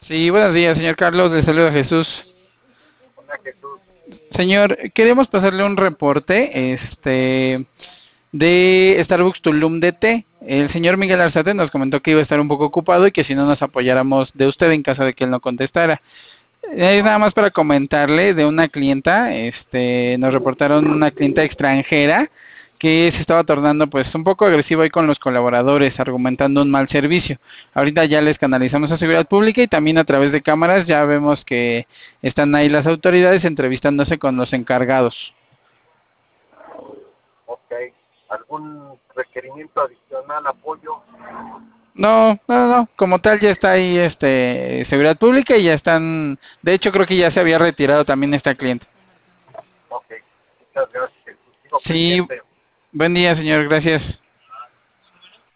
Sí, buenos días, señor Carlos, le saluda Jesús. Hola Jesús. Señor, queremos pasarle un reporte, de Starbucks Tulum DT. El señor Miguel Arzate nos comentó que iba a estar un poco ocupado y que si no nos apoyáramos de usted en caso de que él no contestara. Es nada más para comentarle de una clienta, nos reportaron una clienta extranjera que se estaba tornando pues un poco agresiva ahí con los colaboradores, argumentando un mal servicio. Ahorita ya les canalizamos a seguridad pública y también a través de cámaras ya vemos que están ahí las autoridades entrevistándose con los encargados. Ok. ¿Algún requerimiento adicional, apoyo? No, no, no, como tal ya está ahí seguridad pública y ya están, de hecho creo que ya se había retirado también esta cliente. Ok. Muchas gracias Jesús. Sigo Sí, pendiente. buen día, señor, gracias.